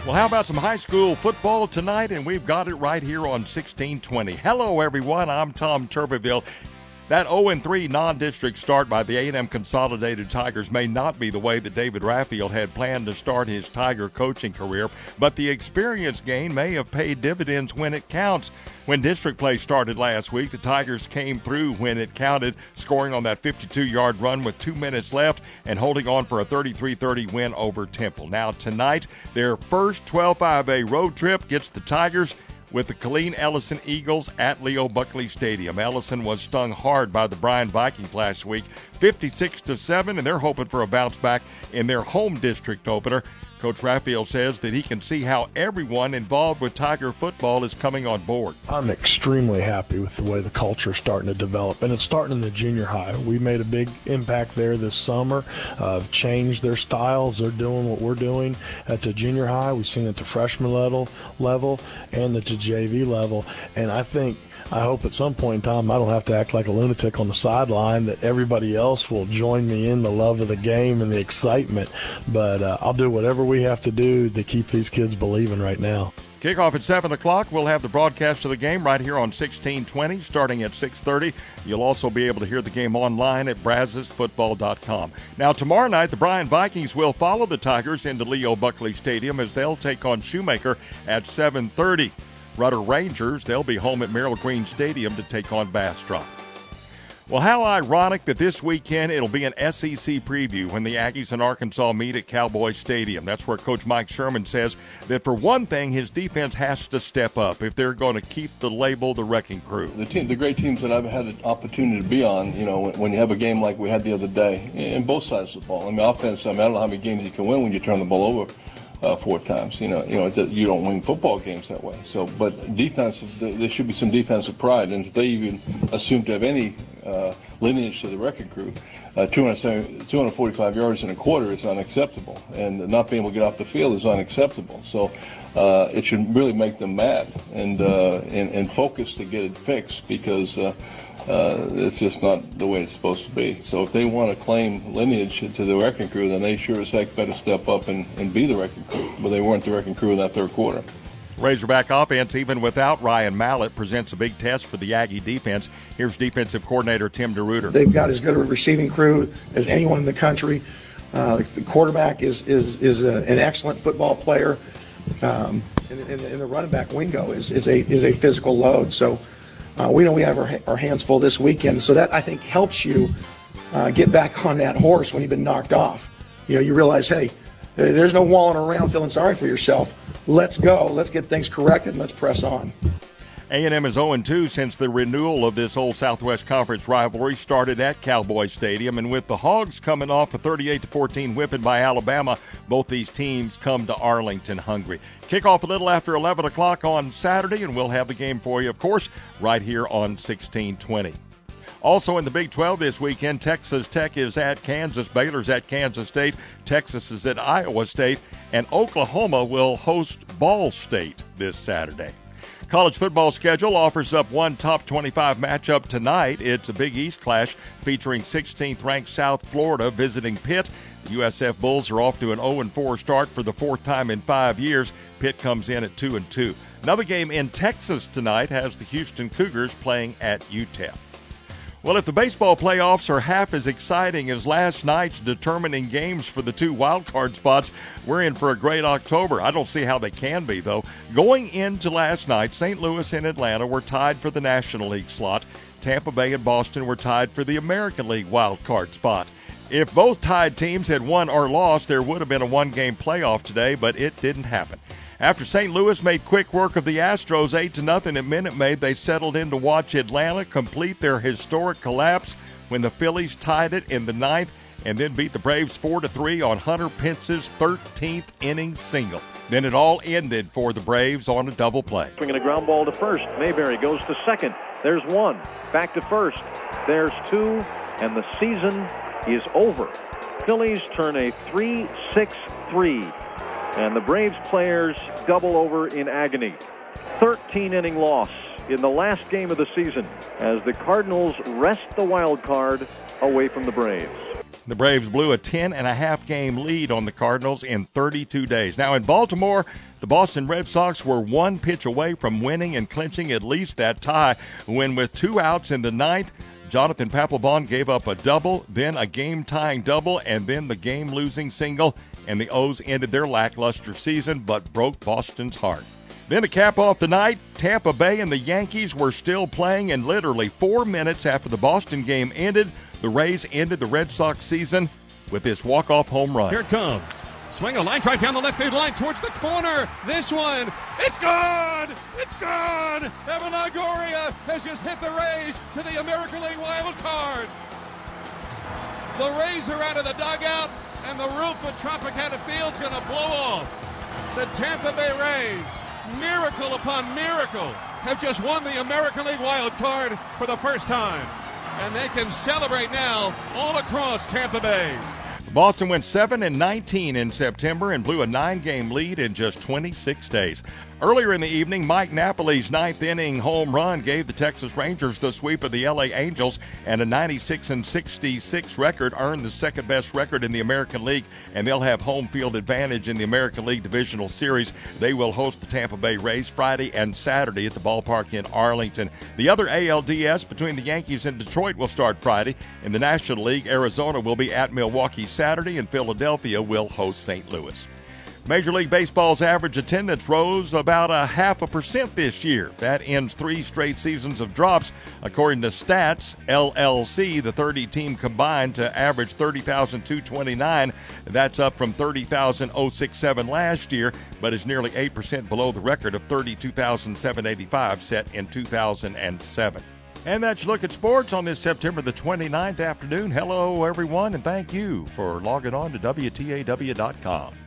Well, how about some high school football tonight? And we've got it right here on 1620. Hello, everyone. I'm Tom Turbeville. That 0-3 non-district start by the A&M Consolidated Tigers may not be the way that David Raffield had planned to start his Tiger coaching career, but the experience gain may have paid dividends when it counts. When district play started last week, the Tigers came through when it counted, scoring on that 52-yard run with 2 minutes left and holding on for a 33-30 win over Temple. Now tonight, their first 12-5A road trip gets the Tigers with the Killeen Ellison Eagles at Leo Buckley Stadium. Ellison was stung hard by the Bryan Vikings last week, 56-7, and they're hoping for a bounce back in their home district opener. Coach Raffield says that he can see how everyone involved with Tiger football is coming on board. I'm extremely happy with the way the culture is starting to develop, and it's starting in the junior high. We made a big impact there this summer, changed their styles. They're doing what we're doing at the junior high. We've seen it at the freshman level and at the JV level, and I hope at some point in time I don't have to act like a lunatic on the sideline, that everybody else will join me in the love of the game and the excitement. But I'll do whatever we have to do to keep these kids believing right now. Kickoff at 7 o'clock. We'll have the broadcast of the game right here on 1620 starting at 6:30. You'll also be able to hear the game online at brazosfootball.com. Now, tomorrow night, the Bryan Vikings will follow the Tigers into Leo Buckley Stadium as they'll take on Shoemaker at 7:30. Rudder Rangers, they'll be home at Merrill Green Stadium to take on Bastrop. Well, how ironic that this weekend it'll be an SEC preview when the Aggies and Arkansas meet at Cowboy Stadium. That's where Coach Mike Sherman says that for one thing, his defense has to step up if they're going to keep the label the Wrecking Crew. The great teams that I've had an opportunity to be on, when you have a game like we had the other day, in both sides of the ball. I mean, offense, I don't know how many games you can win when you turn the ball over 4 times. You don't win football games that way. So, but defense, there should be some defensive pride, and if they even assume to have any lineage to the Wrecking Crew, 245 yards in a quarter is unacceptable, and not being able to get off the field is unacceptable. So, it should really make them mad and focus to get it fixed, because it's just not the way it's supposed to be. So if they want to claim lineage to the Wrecking Crew, then they sure as heck better step up and be the Wrecking Crew. But they weren't the Wrecking Crew in that third quarter. Razorback offense, even without Ryan Mallett, presents a big test for the Aggie defense. Here's defensive coordinator Tim DeRuiter. They've got as good a receiving crew as anyone in the country. The quarterback is an excellent football player, and the running back Wingo is a physical load. So we know we have our hands full this weekend. So that, I think, helps you get back on that horse when you've been knocked off. You realize, hey, there's no walling around feeling sorry for yourself. Let's go. Let's get things corrected, and let's press on. A&M is 0-2 since the renewal of this old Southwest Conference rivalry started at Cowboy Stadium. And with the Hogs coming off a 38-14 whipping by Alabama, both these teams come to Arlington hungry. Kickoff a little after 11 o'clock on Saturday, and we'll have the game for you, of course, right here on 1620. Also in the Big 12 this weekend, Texas Tech is at Kansas, Baylor's at Kansas State, Texas is at Iowa State, and Oklahoma will host Ball State this Saturday. College football schedule offers up one top 25 matchup tonight. It's a Big East clash featuring 16th-ranked South Florida visiting Pitt. The USF Bulls are off to an 0-4 start for the 4th time in 5 years. Pitt comes in at 2-2. Another game in Texas tonight has the Houston Cougars playing at UTEP. Well, if the baseball playoffs are half as exciting as last night's determining games for the 2 wildcard spots, we're in for a great October. I don't see how they can be, though. Going into last night, St. Louis and Atlanta were tied for the National League slot. Tampa Bay and Boston were tied for the American League wildcard spot. If both tied teams had won or lost, there would have been a 1-game playoff today, but it didn't happen. After St. Louis made quick work of the Astros 8-0 at Minute Maid, they settled in to watch Atlanta complete their historic collapse when the Phillies tied it in the 9th and then beat the Braves 4-3 on Hunter Pence's 13th inning single. Then it all ended for the Braves on a double play. Swinging a ground ball to first. Mayberry goes to second. There's 1. Back to first. There's 2. And the season is over. Phillies turn a 3-6-3. And the Braves players double over in agony. 13-inning loss in the last game of the season as the Cardinals wrest the wild card away from the Braves. The Braves blew a 10.5 game lead on the Cardinals in 32 days. Now in Baltimore, the Boston Red Sox were one pitch away from winning and clinching at least that tie when, with 2 outs in the ninth, Jonathan Papelbon gave up a double, then a game-tying double, and then the game-losing single, and the O's ended their lackluster season but broke Boston's heart. Then to cap off the night, Tampa Bay and the Yankees were still playing, and literally 4 minutes after the Boston game ended, the Rays ended the Red Sox season with this walk-off home run. Here it comes. Swing a line drive down the left field line towards the corner. This one, it's gone! It's gone! Evan Longoria has just hit the Rays to the American League wild card. The Rays are out of the dugout, and the roof of Tropicana Field's going to blow off. The Tampa Bay Rays, miracle upon miracle, have just won the American League wild card for the first time. And they can celebrate now all across Tampa Bay. Boston went 7-19 in September and blew a 9-game lead in just 26 days. Earlier in the evening, Mike Napoli's ninth-inning home run gave the Texas Rangers the sweep of the LA Angels, and a 96-66 record earned the second-best record in the American League, and they'll have home field advantage in the American League Divisional Series. They will host the Tampa Bay Rays Friday and Saturday at the ballpark in Arlington. The other ALDS between the Yankees and Detroit will start Friday. In the National League, Arizona will be at Milwaukee Saturday, and Philadelphia will host St. Louis. Major League Baseball's average attendance rose about 0.5% this year. That ends 3 straight seasons of drops. According to Stats LLC, the 30-team combined to average 30,229. That's up from 30,067 last year, but is nearly 8% below the record of 32,785 set in 2007. And that's your look at sports on this September the 29th afternoon. Hello, everyone, and thank you for logging on to WTAW.com.